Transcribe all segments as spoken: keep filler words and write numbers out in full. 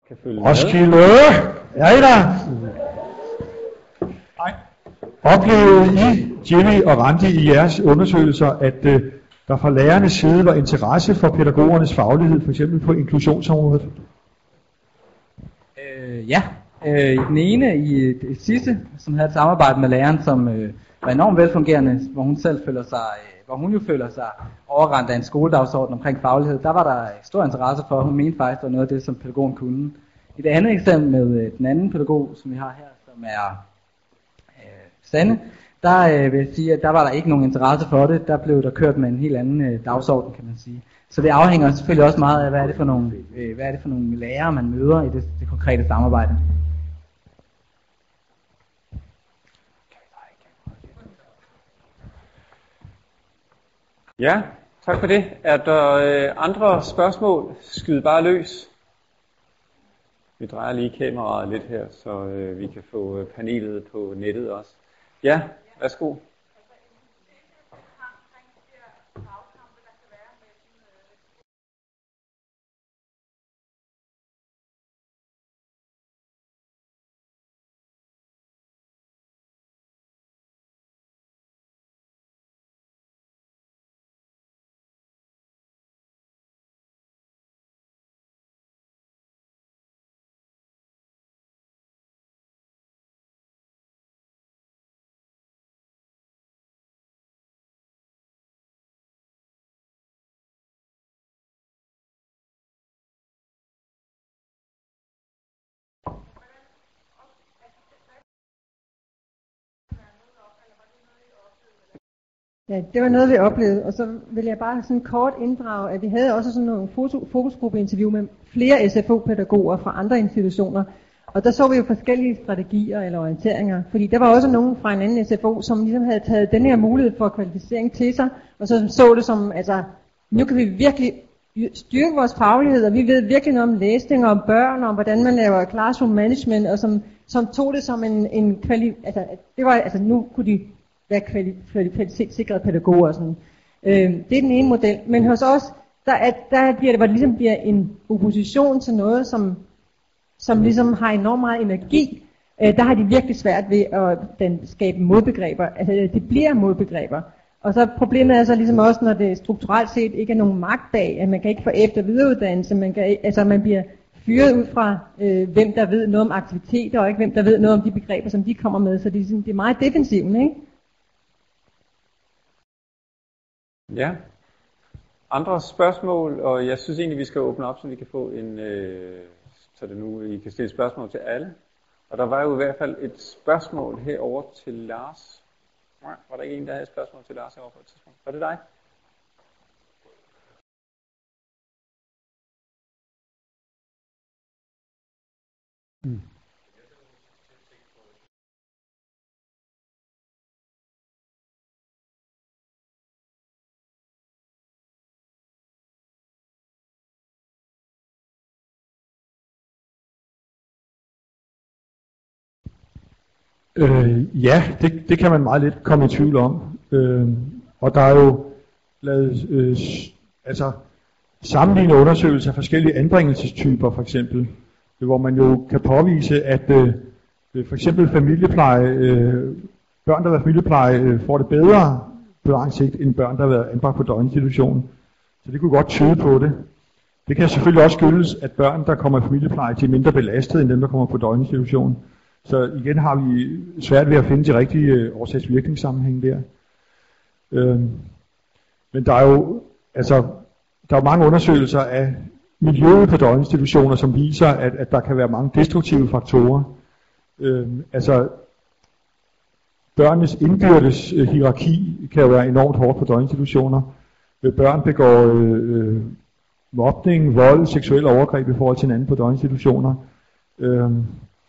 kan følge Roskilde! Er I der? Nej. Oplevede I, Jimmy og Randi, i jeres undersøgelser, at øh, der fra lærernes side var interesse for pædagogernes faglighed, f.eks. på inklusionsområdet? Øh, ja, øh, i den ene, i det sidste, som havde et samarbejde med læreren, som øh, var enormt velfungerende, hvor hun selv føler sig, øh, hvor hun jo føler sig overrendt af en skoledagsorden omkring faglighed, der var der stor interesse for, hun mente faktisk, det var noget af det, som pædagogen kunne. I det andet eksempel med øh, den anden pædagog, som vi har her, som er øh, Sanne, der øh, vil jeg sige, at der var der ikke nogen interesse for det, der blev der kørt med en helt anden øh, dagsorden, kan man sige. Så det afhænger selvfølgelig også meget af, hvad er det for nogle, øh, hvad er det for nogle lærere, man møder i det, det konkrete samarbejde. Ja, tak for det. Er der øh, andre spørgsmål? Skyd bare løs. Vi drejer lige kameraet lidt her, så øh, vi kan få øh, panelet på nettet også. Ja, værsgo. Ja, det var noget, vi oplevede, og så vil jeg bare sådan kort inddrage, at vi havde også sådan nogle fokusgruppeinterview med flere S F O-pædagoger fra andre institutioner, og der så vi jo forskellige strategier eller orienteringer, fordi der var også nogen fra en anden S F O, som ligesom havde taget den her mulighed for kvalificering til sig, og så så det som, altså, nu kan vi virkelig styrke vores faglighed, og vi ved virkelig noget om læsning og om børn, og om hvordan man laver classroom management, og som, som tog det som en, en kvali, altså, det var, altså nu kunne de være kvalitetssikrede pædagoger og sådan. Øh, det er den ene model. Men hos os, der, er, der bliver det, hvor det ligesom bliver en opposition til noget, som, som ligesom har enormt meget energi. Øh, der har de virkelig svært ved at den, skabe modbegreber. Altså, det bliver modbegreber. Og så problemet er så ligesom også, når det strukturelt set ikke er nogen magt bag, at man kan ikke få efter- og videreuddannelse. Man kan, altså, man bliver fyret ud fra, øh, hvem der ved noget om aktiviteter, og ikke hvem der ved noget om de begreber, som de kommer med. Så det, det er meget defensivt, ikke? Ja. Andre spørgsmål, og jeg synes egentlig, vi skal åbne op, så vi kan få en, øh, så det nu, I kan stille spørgsmål til alle. Og der var jo i hvert fald et spørgsmål herover til Lars. Var der ikke en, der havde et spørgsmål til Lars herovre på et tidspunkt? Var det dig? Mm. Øh, ja, det, det kan man meget let komme i tvivl om. Øh, og der er jo lavet øh, altså, sammenlignende undersøgelser af forskellige anbringelsestyper for eksempel, hvor man jo kan påvise, at øh, for eksempel familiepleje, øh, børn der har været familiepleje, øh, får det bedre på lang sigt, end børn der har været anbragt på døgninstitution. Så det kunne godt tyde på det. Det kan selvfølgelig også skyldes, at børn der kommer i familiepleje, de er mindre belastede end dem der kommer på døgninstitution. Så igen har vi svært ved at finde de rigtige øh, årsags-virkningssammenhæng der. Øhm, men der er jo altså der er mange undersøgelser af miljøet på døgninstitutioner, som viser, at, at der kan være mange destruktive faktorer. Øhm, altså børnenes indbyrdes øh, hierarki kan jo være enormt hårdt på døgninstitutioner. Øh, børn begår øh, mobning, vold, seksuelle overgreb i forhold til hinanden på døgninstitutioner. Øhm,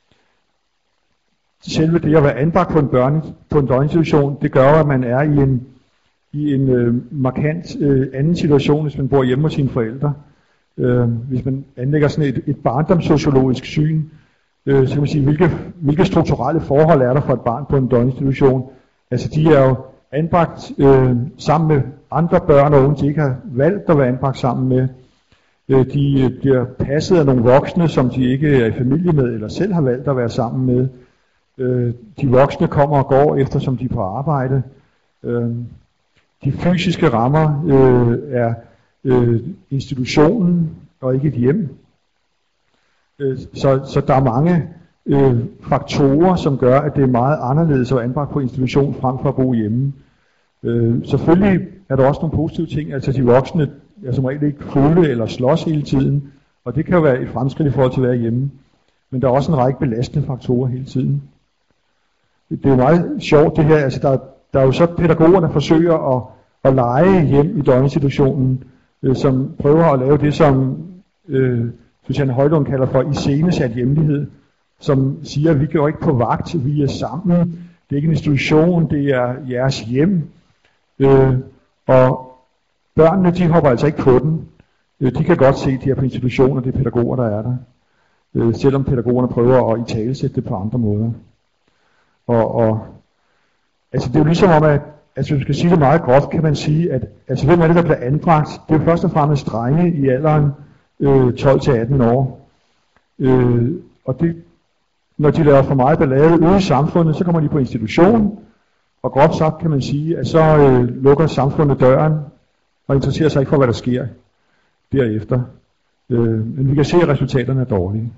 Selve det at være anbragt på en børne, på en døgninstitution, det gør, at man er i en, i en øh, markant øh, anden situation, hvis man bor hjemme hos sine forældre. Øh, hvis man anlægger sådan et, et barndomssociologisk syn, øh, så kan man sige, hvilke, hvilke strukturelle forhold er der for et barn på en døgninstitution. Altså de er jo anbragt øh, sammen med andre børn og unge, de ikke har valgt at være anbragt sammen med. Øh, de bliver passet af nogle voksne, som de ikke er i familie med, eller selv har valgt at være sammen med. Øh, de voksne kommer og går, eftersom de er på arbejde. Øh, de fysiske rammer øh, er øh, institutionen, og ikke et hjem. Øh, så, så der er mange øh, faktorer, som gør, at det er meget anderledes at være anbragt på institution, frem for at bo hjemme. Øh, selvfølgelig er der også nogle positive ting, altså de voksne er som regel ikke fulde eller slås hele tiden, og det kan jo være et fremskridt i forhold til at være hjemme. Men der er også en række belastende faktorer hele tiden. Det er jo meget sjovt det her, altså der, der er jo så pædagoger, der forsøger at, at lege hjem i døgninstitutionen, øh, som prøver at lave det, som øh, Susanne Højlund kalder for iscenesat hjemlighed, som siger, at vi går ikke på vagt, vi er sammen, det er ikke en institution, det er jeres hjem. Øh, og børnene, de hopper altså ikke på den. Øh, de kan godt se, at de er på institutioner, det er pædagoger, der er der. Øh, selvom pædagogerne prøver at italesætte det på andre måder. Og, og altså det er jo ligesom om, at altså, hvis vi skal sige det meget groft, kan man sige, at altså, hvem er det, der bliver anbragt? Det er jo først og fremmest drenge i alderen øh, tolv til atten år. Øh, og det, når de laver for meget ballade ude i samfundet, så kommer de på institution, og groft sagt kan man sige, at så øh, lukker samfundet døren, og interesserer sig ikke for, hvad der sker derefter. Øh, men vi kan se, at resultaterne er dårlige.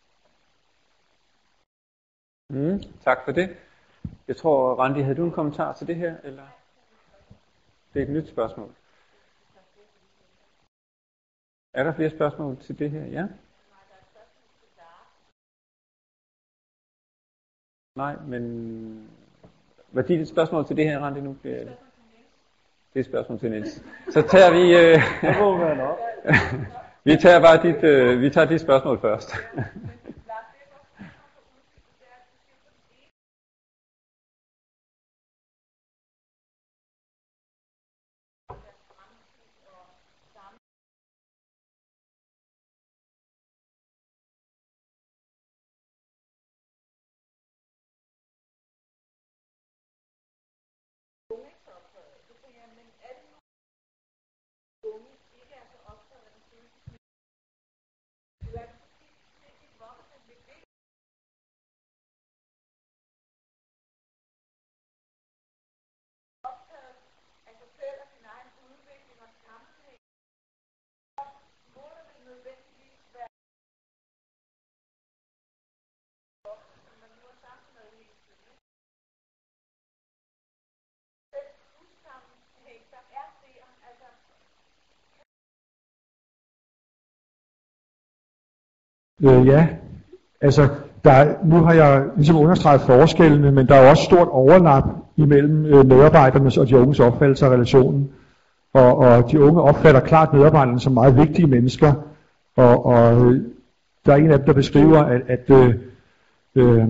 Mm, tak for det. Jeg tror, Randi, havde du en kommentar til det her, eller? Det er et nyt spørgsmål. Er der flere spørgsmål til det her? Ja? Nej, men hvad er dit spørgsmål til det her, Randi, nu? Det er et spørgsmål til Niels. Så tager vi... Øh, vi tager bare dit, øh, vi tager dit spørgsmål først. Øh, ja, altså der er, nu har jeg ligesom understreget forskellene, men der er også stort overlap imellem øh, medarbejdernes og de unges opfattelse af relationen. Og, og de unge opfatter klart medarbejderne som meget vigtige mennesker, og, og øh, der er en af dem, der beskriver, at, at øh, øh,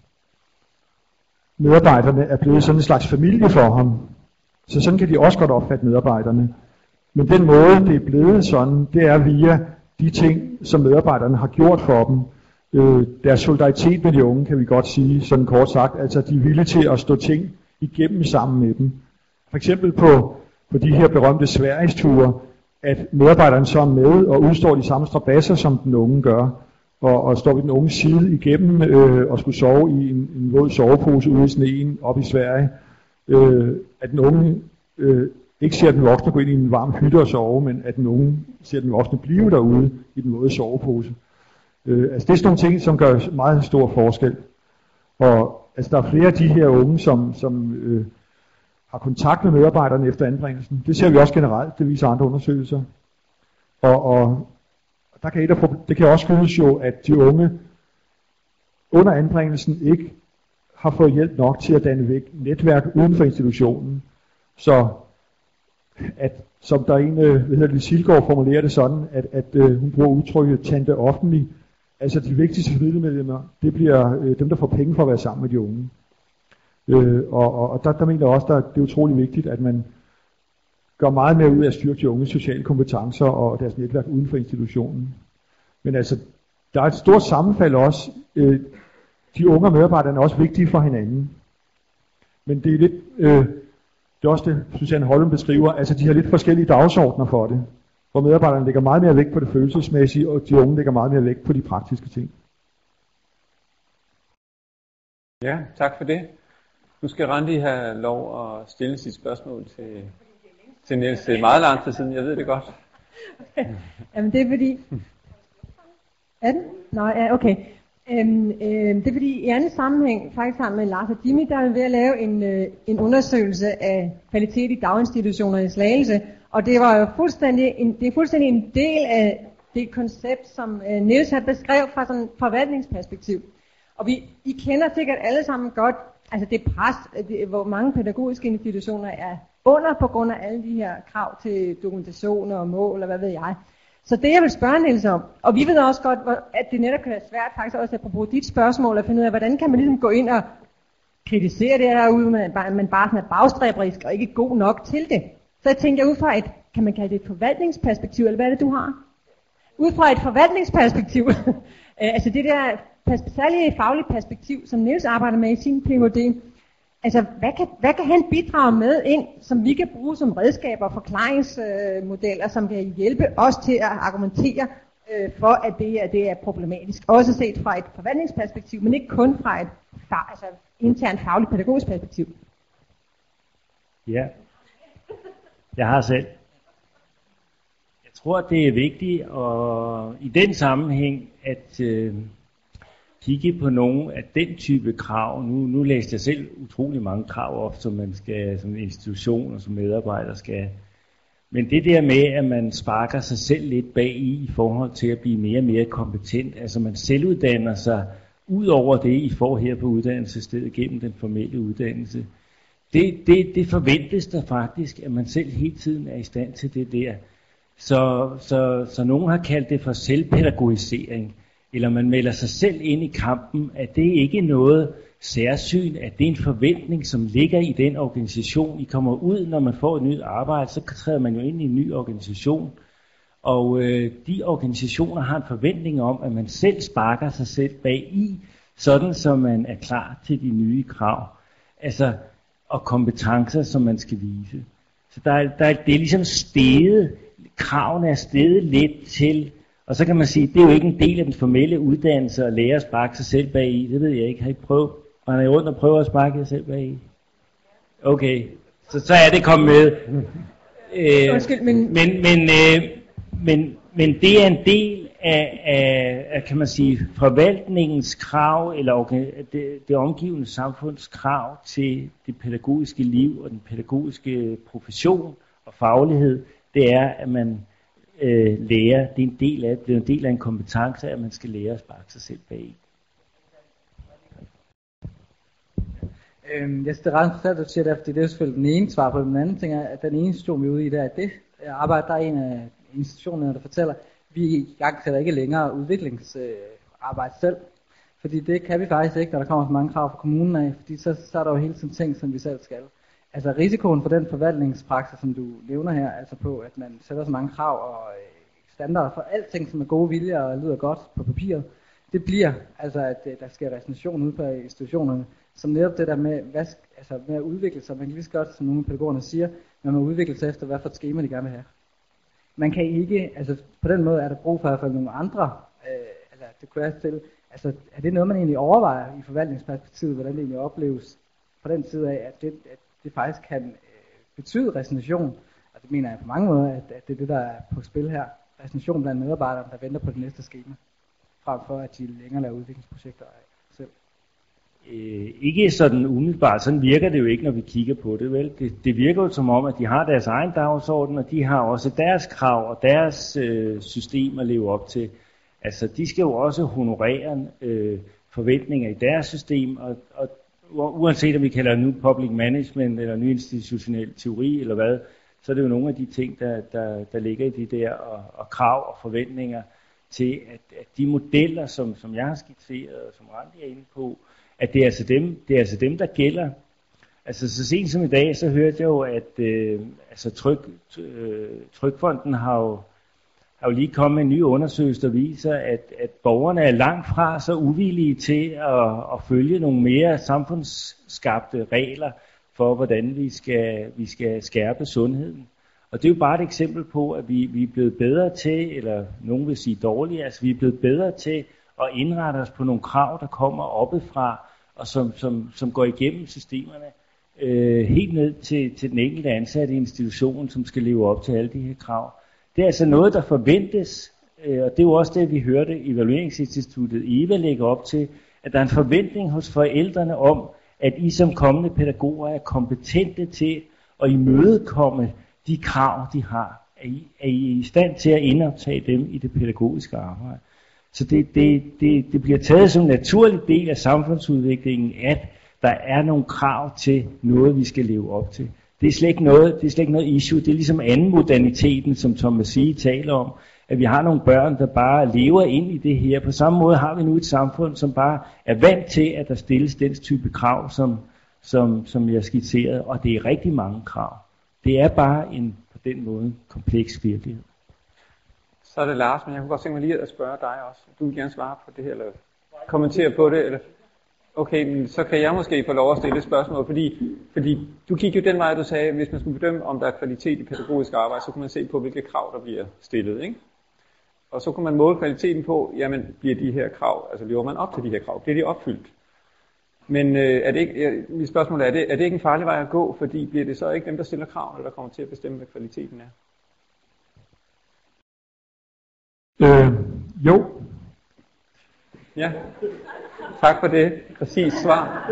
medarbejderne er blevet sådan en slags familie for ham. Så sådan kan de også godt opfatte medarbejderne. Men den måde, det er blevet sådan, det er via de ting, som medarbejderne har gjort for dem. Øh, deres solidaritet med de unge, kan vi godt sige, sådan kort sagt. Altså, de er villige til at stå ting igennem sammen med dem. For eksempel på, på de her berømte Sverigesture, at medarbejderne så er med og udstår de samme strabasser, som den unge gør. Og, og står ved den unge side igennem øh, og skulle sove i en, en våd sovepose ude i sneen op i Sverige. Øh, at den unge øh, ikke ser den voksne gå ind i en varm hytte og sove, men at den unge ser den voksne blive derude i den våde sovepose. Øh, altså det er sådan nogle ting, som gør meget stor forskel. Og altså der er flere af de her unge, som, som øh, har kontakt med medarbejderne efter anbringelsen. Det ser vi også generelt, det viser andre undersøgelser. Og, og der kan et af, det kan også skyldes jo, at de unge under anbringelsen ikke har fået hjælp nok til at danne væk netværk uden for institutionen. Så at, som der en, hvad hedder det, Silgaard formulerer det sådan, at, at uh, hun bruger udtrykket tante offentlig, altså de vigtigste familiemedlemmer, det bliver uh, dem, der får penge for at være sammen med de unge. Uh, og og, og der, der mener jeg også, at det er utrolig vigtigt, at man gør meget mere ud af at styrke de unges sociale kompetencer og deres netværk uden for institutionen. Men altså, der er et stort sammenfald også. Uh, de unge og medarbejderne er også vigtige for hinanden. Men det er lidt... Uh, Det er også det, Susanne Højlund beskriver, altså de har lidt forskellige dagsordner for det. hvor medarbejderne lægger meget mere vægt på det følelsesmæssige, og de unge lægger meget mere vægt på de praktiske ting. Ja, tak for det. Nu skal Randi have lov at stille sit spørgsmål til, til Niels. Det er meget lang tid siden, jeg ved det godt. Jamen det er fordi... Er den? Nå, ja, okay. Øhm, øhm, det er fordi i anden sammenhæng, faktisk sammen med Lars og Jimmy, der er ved at lave en, øh, en undersøgelse af kvalitet i daginstitutioner i Slagelse. Og det var jo fuldstændig en, det er fuldstændig en del af det koncept, som øh, Niels har beskrevet fra sådan et forvaltningsperspektiv. Og vi, I kender sikkert alle sammen godt, altså det pres, det, hvor mange pædagogiske institutioner er under på grund af alle de her krav til dokumentation og mål og hvad ved jeg. Så det jeg vil spørge Niels om, og vi ved også godt, at det netop kan være svært faktisk også apropos dit spørgsmål, at finde ud af, hvordan kan man ligesom gå ind og kritisere det her ude, men bare, man bare sådan er bagstræberisk og ikke god nok til det. Så jeg tænker ud fra et, kan man kalde det et forvaltningsperspektiv, eller hvad er det du har? Ud fra et forvaltningsperspektiv, altså det der særlige faglige perspektiv, som Niels arbejder med i sin P H D, altså hvad kan, hvad kan han bidrage med ind, som vi kan bruge som redskaber og forklaringsmodeller, øh, som kan hjælpe os til at argumentere øh, for, at det, at det er problematisk. Også set fra et forvaltningsperspektiv, men ikke kun fra et fag, altså internt fagligt pædagogisk perspektiv. Ja, jeg har selv. Jeg tror, det er vigtigt og i den sammenhæng, at øh, kigge på nogle af den type krav. Nu, nu læste jeg selv utrolig mange krav op, som man skal, som institution og som medarbejder skal. Men det der med, at man sparker sig selv lidt bag i, i forhold til at blive mere og mere kompetent, altså man selvuddanner sig ud over det, I får her på uddannelsesstedet gennem den formelle uddannelse. Det, det, det forventes der faktisk, at man selv hele tiden er i stand til det der. Så, så, så nogen har kaldt det for selvpædagogisering, eller man melder sig selv ind i kampen, at det ikke er noget særsyn, at det er en forventning, som ligger i den organisation. I kommer ud, når man får et nyt arbejde, så træder man jo ind i en ny organisation. Og øh, de organisationer har en forventning om, at man selv sparker sig selv bag i, sådan så man er klar til de nye krav. Altså, og kompetencer, som man skal vise. Så der er, der er, det er ligesom steget, kravene er steget lidt til. Og så kan man sige, det er jo ikke en del af den formelle uddannelse at lære at sparke sig selv bag i. Det ved jeg ikke. Har I prøvet? Man er rundt og prøver at sparke sig selv bag i? Okay, så, så er det kommet med. Øh, Undskyld, men... Men, men, øh, men, men det er en del af, af, af kan man sige, forvaltningens krav, eller det, det omgivende samfunds krav til det pædagogiske liv og den pædagogiske profession og faglighed. Det er, at man Øh, lærer, det er en del af, det er en del af en kompetence, at man skal lære at sparke sig selv bag. Øhm, jeg synes, det er ret interessant, at du siger det, fordi det er selvfølgelig den ene svar på den anden ting, er, at den ene institution, vi er ude i, der er det arbejde, der er en af institutionerne, der fortæller, at vi i gang sætter ikke længere udviklingsarbejde øh, selv, fordi det kan vi faktisk ikke, når der kommer så mange krav fra kommunen af, fordi så, så er der jo hele tiden ting, som vi selv skal. Altså risikoen for den forvaltningspraksis, som du nævner her, altså på, at man sætter så mange krav og standarder for alting, som er gode viljer og lyder godt på papiret, det bliver, altså at der sker resignation ude på institutionerne, som netop det der med, hvad, altså med at udvikle sig, man kan lige så godt, som nogle af pædagogerne siger, man må udvikle sig efter, hvad for et skema de gerne vil have. Man kan ikke, altså på den måde er der brug for i hvert fald nogle andre, øh, altså det kunne jeg stille, altså er det noget, man egentlig overvejer i forvaltningsperspektivet, hvordan det egentlig opleves på den side af, at det, at det faktisk kan øh, betyde resignation, og det mener jeg på mange måder, at, at det er det, der er på spil her. Resignation blandt medarbejdere, der venter på det næste skema, frem for at de længere laver udviklingsprojekter selv. Øh, ikke sådan umiddelbart, sådan virker det jo ikke, når vi kigger på det, vel? Det, det virker jo som om, at de har deres egen dagsorden, og de har også deres krav og deres øh, system at leve op til. Altså, de skal jo også honorere øh, forventninger i deres system, og, og uanset om vi kalder det nu public management, eller ny institutionel teori, eller hvad, så er det jo nogle af de ting, der, der, der ligger i de der, og, og krav og forventninger til, at, at de modeller, som, som jeg har skitseret, og som Randi er inde på, at det er altså dem, det er altså dem der gælder. Altså så sent som i dag, så hørte jeg jo, at øh, altså, tryk, øh, Trykfonden har jo, har jo lige kommet med en ny undersøgelse, der viser, at, at borgerne er langt fra så uvillige til at, at følge nogle mere samfundsskabte regler for, hvordan vi skal, vi skal skærpe sundheden. Og det er jo bare et eksempel på, at vi, vi er blevet bedre til, eller nogen vil sige dårligere, altså vi er blevet bedre til at indrette os på nogle krav, der kommer oppefra, og som, som, som går igennem systemerne, øh, helt ned til, til den enkelte ansatte i institutionen, som skal leve op til alle de her krav. Det er altså noget, der forventes, øh, og det er jo også det, vi hørte Evalueringsinstituttet EVA lægge op til, at der er en forventning hos forældrene om, at I som kommende pædagoger er kompetente til at imødekomme de krav, de har. Er I, er I i stand til at indoptage dem i det pædagogiske arbejde? Så det, det, det, det bliver taget som en naturlig del af samfundsudviklingen, at der er nogle krav til noget, vi skal leve op til. Det er slet ikke noget, det er slet ikke noget issue. Det er ligesom anden moderniteten, som Thomas Sige taler om, at vi har nogle børn, der bare lever ind i det her. På samme måde har vi nu et samfund, som bare er vant til, at der stilles den type krav, som, som, som jeg skitserede, og det er rigtig mange krav. Det er bare en, på den måde, kompleks virkelighed. Så er det Lars, men jeg kunne godt tænke mig lige at spørge dig også. Du vil gerne svare på det her, eller kommentere på det, eller... Okay, men så kan jeg måske få lov at stille et spørgsmål, fordi, fordi du gik jo den vej, du sagde, hvis man skulle bedømme, om der er kvalitet i pædagogisk arbejde, så kunne man se på, hvilke krav, der bliver stillet, ikke? Og så kunne man måle kvaliteten på, jamen, bliver de her krav, altså lever man op til de her krav, bliver de opfyldt? Men øh, er det ikke, mit spørgsmål er, er det, er det ikke en farlig vej at gå, fordi bliver det så ikke dem, der stiller krav, der kommer til at bestemme, hvad kvaliteten er? Øh, jo. Ja, tak for det. Præcis svar.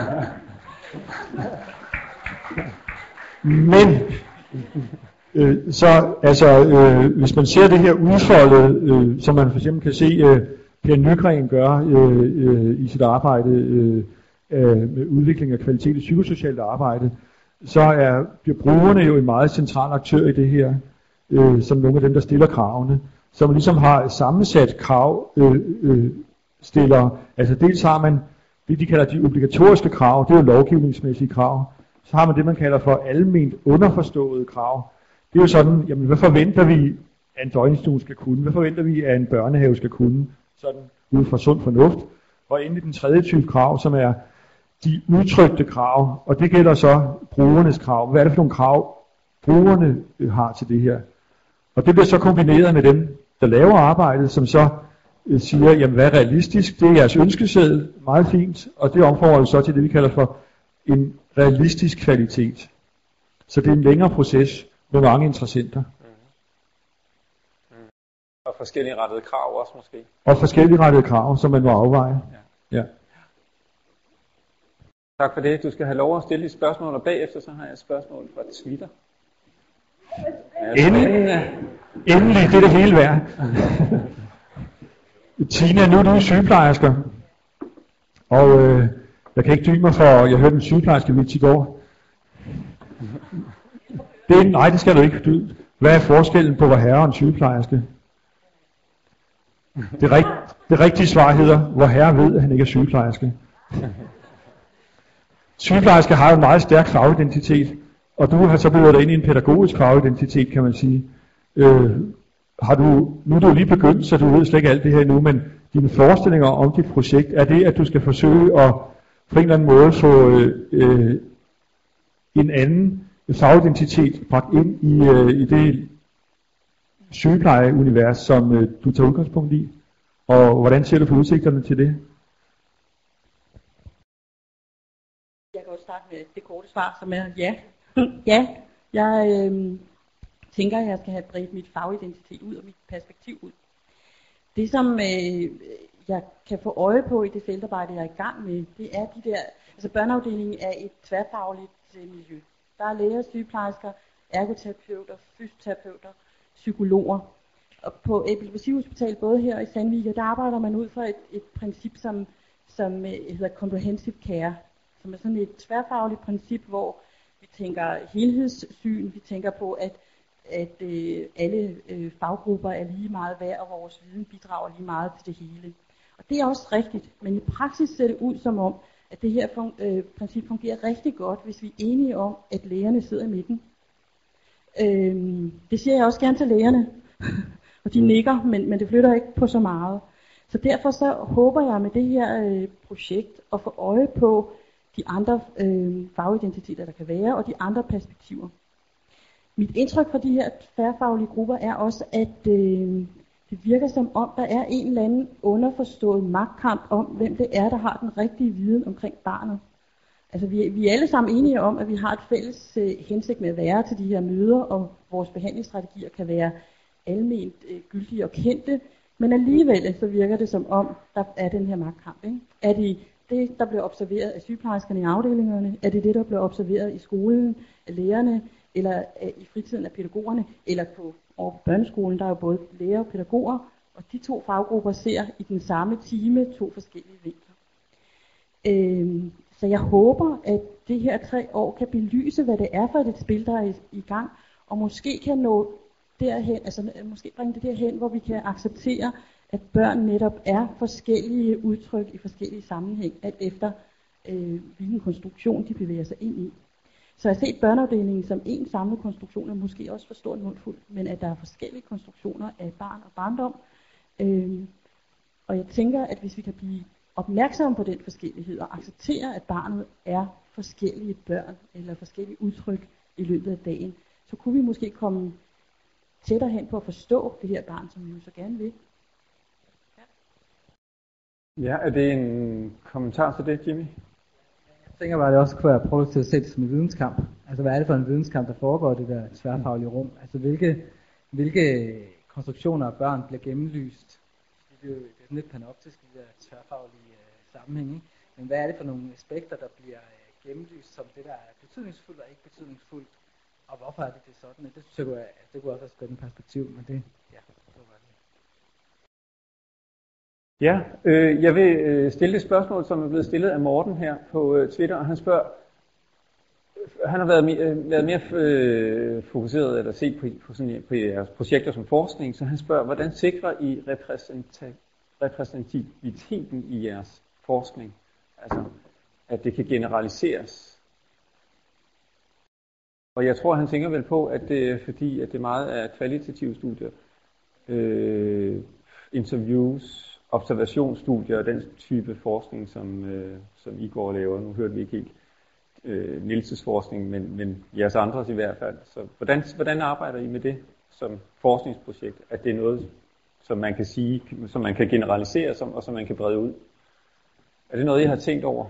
Men, øh, så, altså, øh, hvis man ser det her udfoldet, øh, som man for eksempel kan se øh, Per Nygren gør øh, øh, i sit arbejde øh, øh, med udvikling af kvalitet i psykosocialt arbejde, så er, bliver brugerne jo en meget central aktør i det her, øh, som nogle af dem, der stiller kravene, som ligesom har sammensat krav, øh, øh, stiller, altså dels har man det, de kalder de obligatoriske krav, det er jo lovgivningsmæssige krav. Så har man det, man kalder for alment underforståede krav. Det er jo sådan, jamen hvad forventer vi, at en døgninstitution skal kunne? Hvad forventer vi, at en børnehave skal kunne? Sådan ud fra sund fornuft. Og endelig den tredje type krav, som er de udtrykte krav, og det gælder så brugernes krav. Hvad er det for nogle krav, brugerne har til det her? Og det bliver så kombineret med dem, der laver arbejdet, som så siger, jamen hvad er realistisk? Det er jeres ønskeseddel, meget fint, og det omforholder så til det, vi kalder for en realistisk kvalitet. Så det er en længere proces med mange interessenter. Mm. Mm. Og forskellige rettede krav også måske. Og forskellige rettede krav, som man må afveje. Ja. Ja. Tak for det. Du skal have lov at stille et spørgsmål, og bagefter så har jeg et spørgsmål fra Twitter. Endelig, endelig, det er det hele værd. Tina, nu er du sygeplejersker, og øh, jeg kan ikke dybe mig for, jeg hørte en sygeplejerske vidt i går. Det, nej, det skal du ikke. Du, hvad er forskellen på, hvor herre og en sygeplejerske? Det, rigt, det rigtige svar hedder, hvor herre ved, at han ikke er sygeplejerske. Sygeplejerske har jo en meget stærk fagidentitet, og du har så bevæget dig ind i en pædagogisk fagidentitet, kan man sige. Øh, Har du, nu er du lige begyndt, så du ved slet ikke alt det her endnu, men dine forestillinger om dit projekt, er det, at du skal forsøge at på en eller anden måde få øh, en anden fagidentitet bragt ind i, øh, i det sygeplejeunivers, som øh, du tager udgangspunkt i? Og hvordan ser du på udsigterne til det? Jeg kan også starte med det korte svar, som er ja. ja, jeg... Øh... tænker, at jeg skal have bredt mit fagidentitet ud og mit perspektiv ud. Det, som øh, jeg kan få øje på i det feltarbejde, jeg er i gang med, det er de der, altså børneafdelingen er et tværfagligt øh, miljø. Der er læger, sygeplejersker, ergoterapeuter, fysioterapeuter, psykologer. Og på Epilepsi Hospital, både her og i Sandvik, der arbejder man ud fra et, et princip, som, som øh, hedder comprehensive care, som er sådan et tværfagligt princip, hvor vi tænker helhedssyn, vi tænker på, at at øh, alle øh, faggrupper er lige meget værd, og vores viden bidrager lige meget til det hele. Og det er også rigtigt, men i praksis ser det ud som om, at det her fun- øh, princip fungerer rigtig godt, hvis vi er enige om, at lægerne sidder i midten. Øh, det siger jeg også gerne til lægerne, og de nikker, men, men det flytter ikke på så meget. Så derfor så håber jeg med det her øh, projekt at få øje på de andre øh, fagidentiteter, der kan være, og de andre perspektiver. mit indtryk fra de her tværfaglige grupper er også, at øh, det virker som om, der er en eller anden underforstået magtkamp om, hvem det er, der har den rigtige viden omkring barnet. Altså vi, vi er alle sammen enige om, at vi har et fælles øh, hensigt med at være til de her møder, og vores behandlingsstrategier kan være alment øh, gyldige og kendte, men alligevel så virker det som om, der er den her magtkamp. Ikke? Er det det, der bliver observeret af sygeplejerskerne i afdelingerne? Er det det, der bliver observeret i skolen af lærerne, eller øh, i fritiden af pædagogerne, eller på, over på børneskolen, der er jo både lærer og pædagoger, og de to faggrupper ser i den samme time to forskellige vinkler. Øh, Så jeg håber, at det her tre år kan belyse, hvad det er for et spil, der er i, i gang, og måske kan nå derhen, altså måske bringe det derhen, hvor vi kan acceptere, at børn netop er forskellige udtryk i forskellige sammenhæng, alt efter øh, hvilken konstruktion de bevæger sig ind i. Så jeg har set børneafdelingen som en samlet konstruktion, og måske også for stor en mundfuld, men at der er forskellige konstruktioner af barn og barndom. Øh, og jeg tænker, at hvis vi kan blive opmærksom på den forskellighed og acceptere, at barnet er forskellige børn eller forskellige udtryk i løbet af dagen, så kunne vi måske komme tættere hen på at forstå det her barn, som vi jo så gerne vil. Ja, ja, er det en kommentar til det, Jimmy? Jeg tænker bare, at det også kunne være prøvet til at sætte som en videnskamp. Altså hvad er det for en videnskamp, der foregår i det der tværfaglige rum? Altså hvilke, hvilke konstruktioner af børn bliver gennemlyst? Det er jo det er sådan lidt panoptisk i de der tværfaglige øh, sammenhæng, ikke? Men hvad er det for nogle aspekter, der bliver øh, gennemlyst som det, der er betydningsfuldt og ikke betydningsfuldt? Og hvorfor er det det sådan? Det synes jeg kunne, at det kunne også være et spændende perspektiv, men det, ja, det var det. Ja, øh, jeg vil øh, stille et spørgsmål, som er blevet stillet af Morten her på øh, Twitter, og han spørger, han har været, øh, været mere øh, fokuseret eller set på, på, sådan, på jeres projekter som forskning, så han spørger, hvordan sikrer I repræsenta- repræsentativiteten i jeres forskning? Altså, at det kan generaliseres. Og jeg tror, han tænker vel på, at det er fordi, at det meget er kvalitative studier, øh, interviews, observationsstudier og den type forskning, som, øh, som I går og laver. Nu hørte vi ikke helt øh, Nielses forskning, men, men jeres andres i hvert fald. Så hvordan, hvordan arbejder I med det som forskningsprojekt? At det er noget, som man kan sige, som man kan generalisere, som, og som man kan brede ud? Er det noget, I har tænkt over?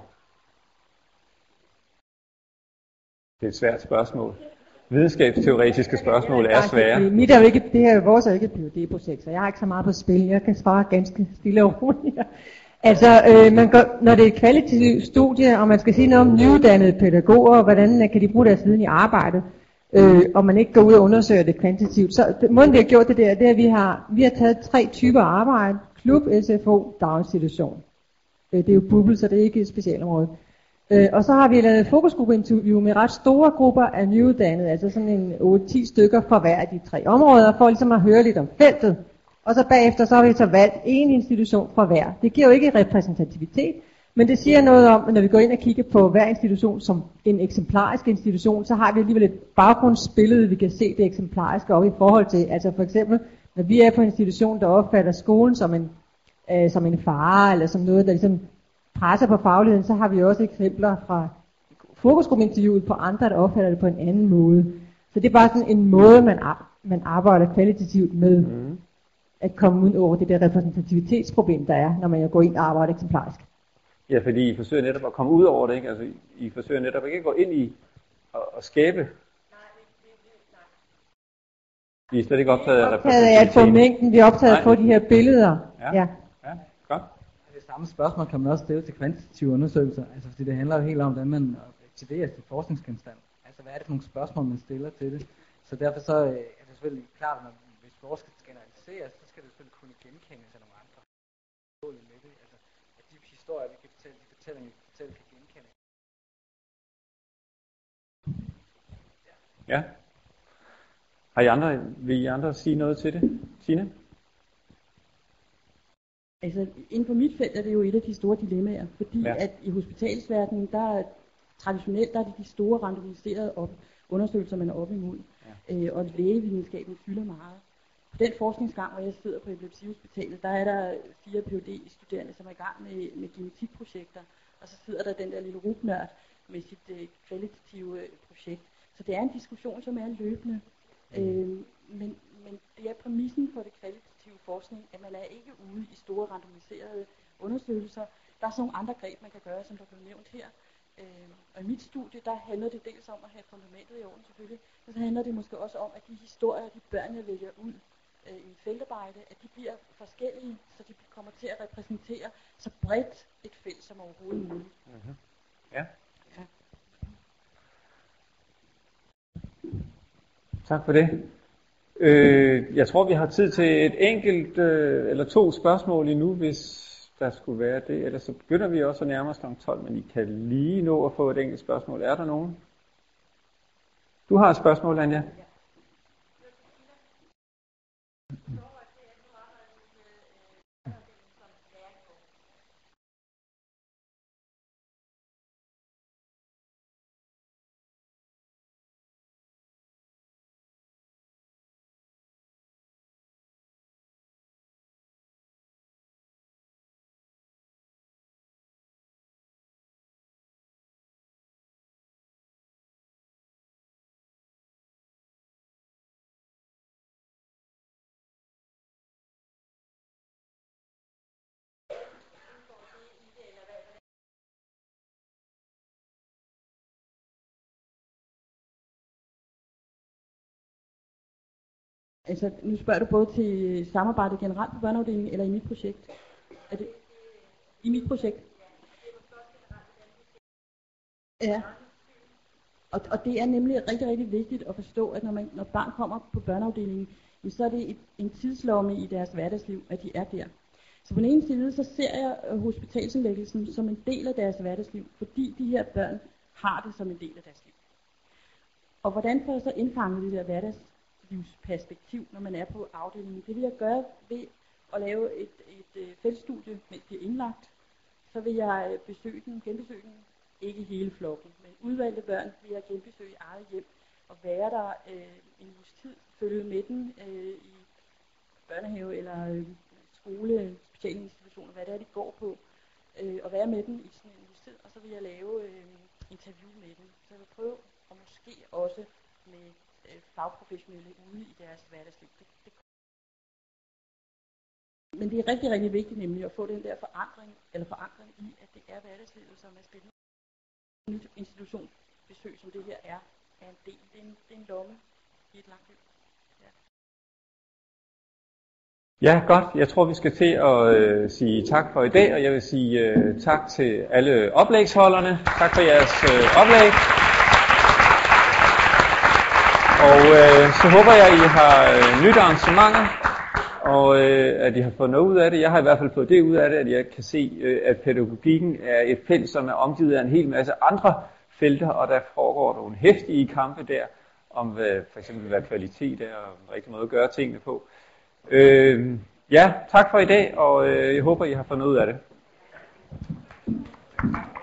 Det er et svært spørgsmål. Videnskabsteoretiske spørgsmål er svære. Mit er jo ikke, det her vores er jo ikke et P H D-projekt, så jeg har ikke så meget på spil. Jeg kan svare ganske stille og roligt. Altså, øh, man går, når det er et kvalitativt studie, og man skal sige noget om nyuddannede pædagoger, hvordan kan de bruge deres viden i arbejdet, øh, og man ikke går ud og undersøger det kvantitativt. Så det, måden vi har gjort det der, det er, at vi har, vi har taget tre typer arbejde. Klub, S F O, daginstitution. Øh, det er jo bubbel, så det er ikke et specialområde. Øh, og så har vi lavet fokusgruppeinterview med ret store grupper af nyuddannede, altså sådan en otte til ti stykker fra hver af de tre områder, for ligesom at høre lidt om feltet. Og så bagefter så har vi så valgt en institution fra hver. Det giver jo ikke repræsentativitet, men det siger noget om, at når vi går ind og kigger på hver institution som en eksemplarisk institution, så har vi alligevel et baggrundsbillede, vi kan se det eksemplariske op i forhold til. Altså for eksempel, når vi er på en institution, der opfatter skolen som en, øh, som en fare, eller som noget, der ligesom presser på fagligheden, så har vi også eksempler fra fokusgruppeinterviewet på andre, der opfatter det på en anden måde. Så det er bare sådan en måde, man, ar- man arbejder kvalitativt med. Mm. At komme ud over det der repræsentativitetsproblem, der er, når man går ind og arbejder eksemplarisk. Ja, fordi I forsøger netop at komme ud over det, ikke? Altså, I forsøger netop ikke at gå ind i og, og skabe. Nej, nej. Vi er slet ikke optaget af repræsentativitet. Vi er optaget af at få mængden, vi er optaget af at få de her billeder. Ja, ja. Ja, godt. Det samme spørgsmål kan man også stille til kvantitative undersøgelser, altså fordi det handler jo helt om, hvordan man aktiverer sit forskningsgenstand. Altså hvad er det for nogle spørgsmål, man stiller til det? Så derfor så er det selvfølgelig klart, at hvis forskning skal generaliseres, så skal det selvfølgelig kunne genkendes af nogle andre. Med det. Altså, at de historier, vi kan fortælle, de fortællinger, vi kan fortælle, kan genkende. Ja. Ja. Har I andre, vil I andre sige noget til det? Tine? Altså, inden for mit felt er det jo et af de store dilemmaer, fordi ja. At i hospitalsverdenen, der er traditionelt der er det de store randomiserede op, undersøgelser, man er op imod, ja. øh, og lægevidenskaben fylder meget. På den forskningsgang, hvor jeg sidder på Epilepsihospitalet, der er der fire P H D-studerende, som er i gang med, med genetikprojekter, og så sidder der den der lille rupnørd med sit øh, kvalitative øh, projekt. Så det er en diskussion, som er løbende. Øh, men, men det er præmissen for det kvalitative forskning, at man er ikke ude i store randomiserede undersøgelser. Der er sådan nogle andre greb, man kan gøre, som der blev nævnt her. Øh, og i mit studie, der handler det dels om at have fundamentet i orden selvfølgelig, men så handler det måske også om, at de historier, de børn, jeg vælger ud øh, i et feltarbejde, at de bliver forskellige, så de kommer til at repræsentere så bredt et felt som overhovedet muligt. Mm-hmm. Ja. Ja. Tak for det. Øh, jeg tror, vi har tid til et enkelt øh, eller to spørgsmål endnu, hvis der skulle være det. Ellers så begynder vi også at nærme os klokken tolv, men I kan lige nå at få et enkelt spørgsmål. Er der nogen? Du har et spørgsmål, Anja. Altså, nu spørger du både til samarbejdet generelt på børneafdelingen, eller i mit projekt? Er det i mit projekt? Ja. Og, og det er nemlig rigtig, rigtig vigtigt at forstå, at når, man, når barn kommer på børneafdelingen, så er det et, en tidslomme i deres hverdagsliv, at de er der. Så på den ene side, så ser jeg hospitalsindlæggelsen som en del af deres hverdagsliv, fordi de her børn har det som en del af deres liv. Og hvordan får jeg så indfanget det der hverdagslivsperspektiv, når man er på afdelingen? Det vil jeg gøre ved at lave et, et, et feltstudie, mens de er indlagt. Så vil jeg besøge den, genbesøge den, ikke hele flokken, men udvalgte børn vil jeg genbesøge i eget hjem og være der øh, en uges tid, følge med den øh, i børnehave eller øh, skole, specialinstitutioner, hvad det er, de går på, øh, og være med den i sådan en uges tid, og så vil jeg lave øh, interview med den. Så jeg vil prøve, og måske også med øh, fagprofessionelle ude i deres hverdagsliv. Det, det. Men det er rigtig, rigtig vigtigt nemlig at få den der forandring, eller forandring i, at det er hverdagslivet, som er spændende. Et nyt institutionsbesøg, som det her er, er en del. Det er en, det er en lomme i et langt liv. Ja, godt. Jeg tror, vi skal til at øh, sige tak for i dag, og jeg vil sige øh, tak til alle oplægsholderne. Tak for jeres øh, oplæg. Og øh, så håber jeg, at I har øh, nyt arrangementer, og øh, at I har fået noget ud af det. Jeg har i hvert fald fået det ud af det, at jeg kan se, øh, at pædagogikken er et felt, som er omgivet af en hel masse andre felter, og der foregår nogle heftige kampe der, om hvad, for eksempel hvad kvalitet er, og en rigtig måde at gøre tingene på. Øh, ja, tak for i dag, og øh, jeg håber, I har fået noget ud af det.